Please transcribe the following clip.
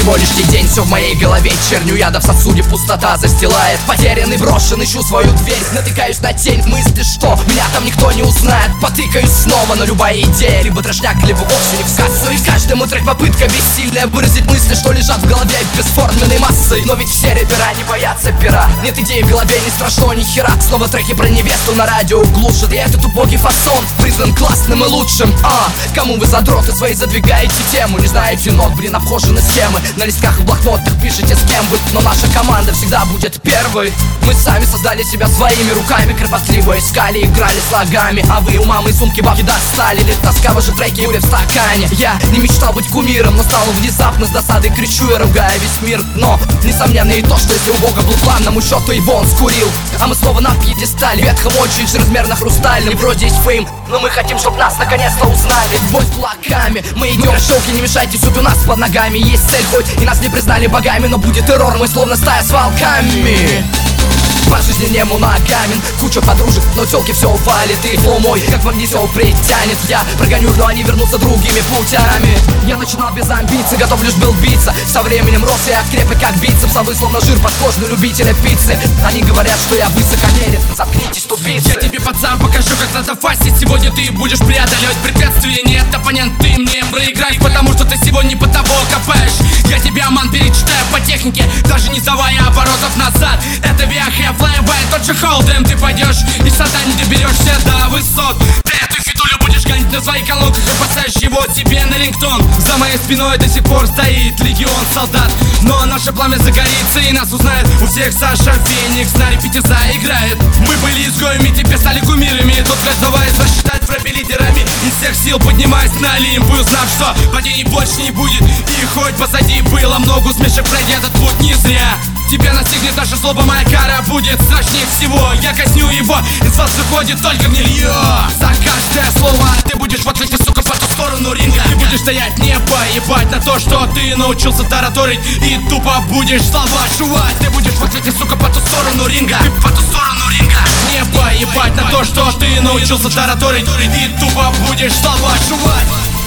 сегодняшний день все в моей голове чернью яда в сосуде, пустота застилает. Потерянный, брошен, ищу свою дверь, натыкаюсь на тень мысли, что меня там никто не узнает. Потыкаюсь снова, но любая идея либо трешняк, либо вовсе не в сказку. И каждому трек попытка бессильная выразить мысли, что лежат в голове бесформенной массой. Но ведь все рэпера не боятся пера. Нет идей в голове, не страшно ни хера. Снова треки про невесту на радио глушат. И этот убогий фасон признан классным и лучшим. Кому вы задроты свои задвигаете тему? Не знаете нот, блин, обхожены схемы. На листках и блокнотах пишите с кем вы, но наша команда всегда будет первой. Мы сами создали себя своими руками, кропотливо искали, играли слогами. А вы у мамы сумки бабки достали. Лишь тоска, ваши треки буря в стакане. Я не мечтал быть кумиром, но стал внезапно с досадой кричу и ругаю весь мир. Но несомненно и то, что если у Бога был план, на мой счет, то его он скурил. А мы снова на пьедестале, ветхом очень чрезмерно хрустальным. И вроде есть фейм, но мы хотим, чтоб нас наконец-то узнали. Бой с кулаками, мы идем в шоке, не мешайте, суд у нас под ногами. Есть цель, хоть и нас не признали богами, но будет террор, мы словно стая с волками. По жизни не моногамен, куча подружек, но тёлки все валит. И флоу мой, как магнитол притянет. Я прогоню, но они вернутся другими путями. Я начинал без амбиций, готов лишь был биться. Со временем рос я крепкий как бицепс, а вы словно жир подкожный любителя пиццы. Они говорят, что я высокомерен, заткнитесь, тупицы. Я тебе, пацан, покажу, как надо фастить. Сегодня ты будешь преодолевать препятствия. Нет, оппонент, ты мне проиграешь, потому что ты сегодня по того копаешь. Я тебе, аман, перечитаю по технике, даже не давая оборотов назад. Это виахе, флайбай, тот же холдем. Ты пойдешь и сада не доберешься до высот. Ты эту фитулю будешь гонять на своих колонках и поставишь его тебе на рингтон. За моей спиной до сих пор стоит легион солдат, но наше пламя загорится и нас узнает. У всех Саша Феникс на репите заиграет. Мы были изгоями, теперь стали кумирами. Тут каждого из вас считает в рэпе лидерами. Из всех сил поднимаясь на Олимп, узнав, что падений больше не будет. И хоть позади было много усмешек, пройдя этот путь не зря. Тебя настигнет наша злоба, моя кара будет страшнее всего. Я казню его, из вас выходит только гнилье. За каждое слово ты будешь в ответе, сука, по ту сторону ринга. Ты будешь стоять, не поебать на то, что ты научился тараторить, и тупо будешь слова жевать. Ты будешь в ответе, сука, по ту сторону ринга. Ты по ту сторону ринга. Не поебать на то, что ты научился тараторить, и тупо будешь слова жевать.